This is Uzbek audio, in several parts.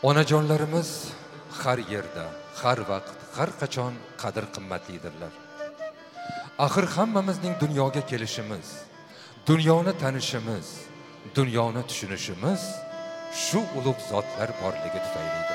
Onajonlarimiz har yerda, har vaqt, har qachon qadr qimmatlidirlar. Axir hammamizning dunyoga kelishimiz, dunyoni tanishimiz, dunyoni tushunishimiz shu ulug' zotlar borligi tufaylidir.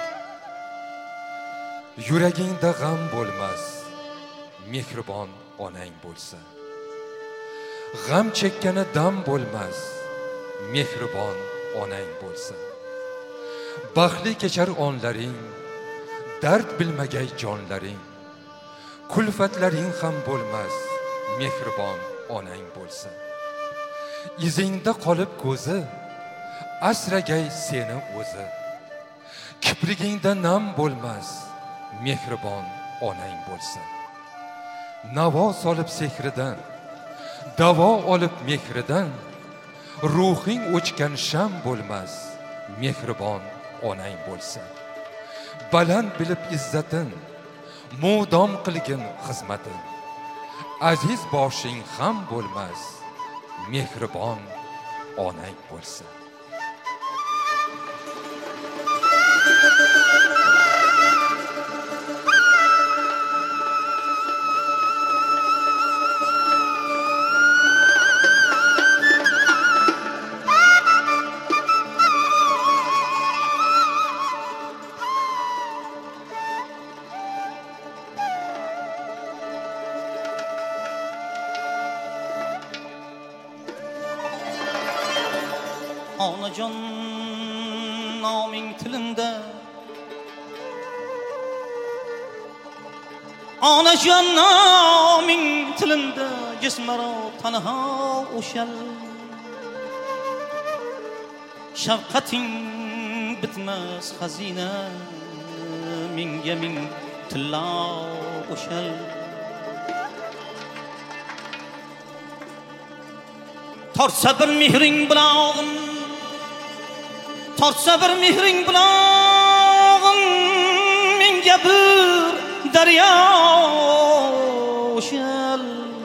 Yuragingda g'am bo'lmas, mehribon onang bo'lsa. G'am chekkani dam bo'lmas, mehribon onang bo'lsa. Baxtli kechar onlaring, dard bilmagay jonlaring. Kulfatlaring ham bo'lmas, mehribon onang bo'lsa. Izingda qolib ko'zi, asragay seni o'zi. Kiprigingda nam bo'lmas, mehribon onang bo'lsa. Navo solib sehridan, davo olib mehridan, ruhing o'chgan sham bo'lmas, mehribon onang bo'lsa. Baland bilib izzatin, mudom qilgin xizmatin. Aziz boshing ham bo'lmas, mehribon onang bo'lsa. Onajon noming tilimda, onajon noming tilimda, jismaro tanho o'shal. Shafqating bitmas xazina, menga ming tillo o'shal. Tortsa bir mehring bilog'im, tortsa bir mehring bilog'im, menga bir daryo o'shal.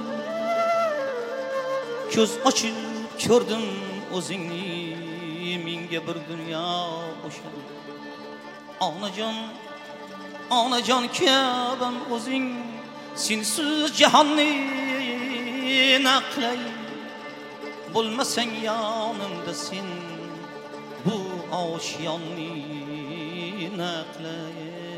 Ko'z ochib ko'rdim o'zingni, menga bir dunyo o'shal. Onajon, onajon kaban o'zing, sensiz jahonni naqlay. Bo'lmasang yonimda sen, bu oshiyonni naqlay.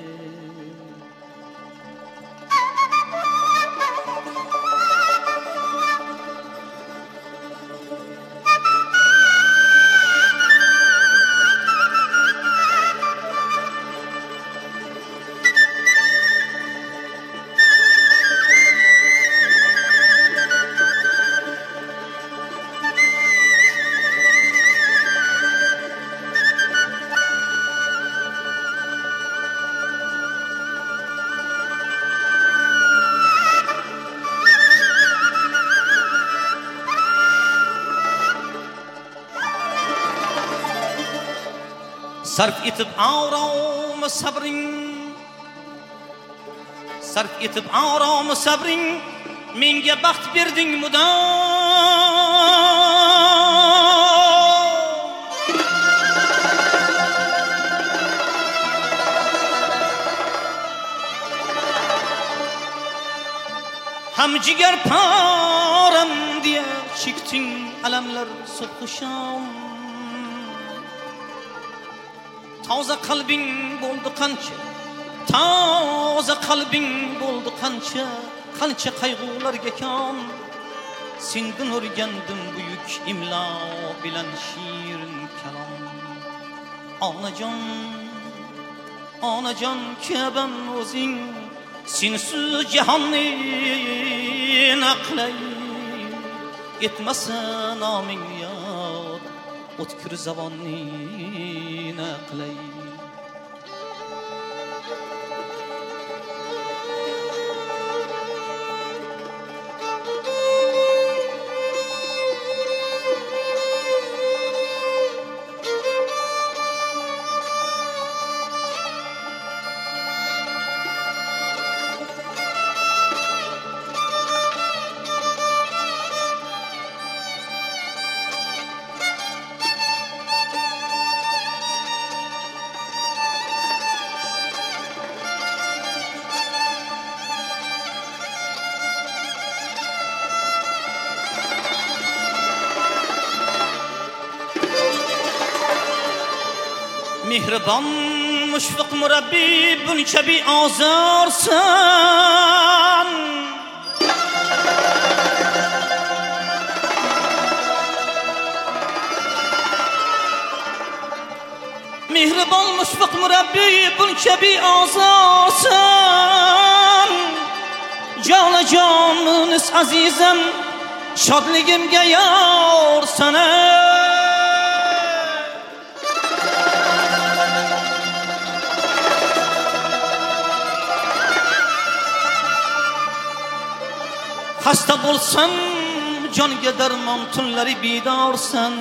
Sarf etib orom sabring, sarf etib orom sabring, menga baxt berding mudom. Ham jigar param diye chekding alamlar subh shom. Toza qalbing bo'ldi qancha, toza qalbing bo'ldi qancha, qancha qayg'ularga kon. Sendan o'rgandim buyuk imlo bilan shirin kalom. Onajon, onajon kaban o'zing, sensiz jahonni naqlay. Etmasa noming yod, o'tkir zavonni naqlay. Mehribon mushfiq murabbiy buncha beozorsan. Mehribon mushfiq murabbiy buncha beozorsan. Jonajonis azizim shodligimga yorsan. Hasta bo'lsam jonga darmon tunlari bedorsan.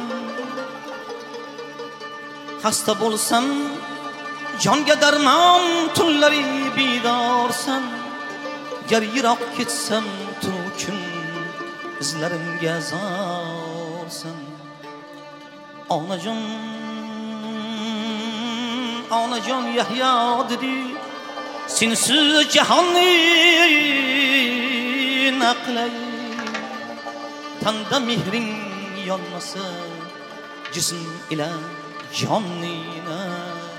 Hasta bo'lsam jonga darmon tunlari bedorsan. Gar yiroq ketsam tun kun izlarimga zorsan. Onajon Yahyo dedi sensiz jahonni naqlay. Tanda mehring yonmasa jism ila jonnina.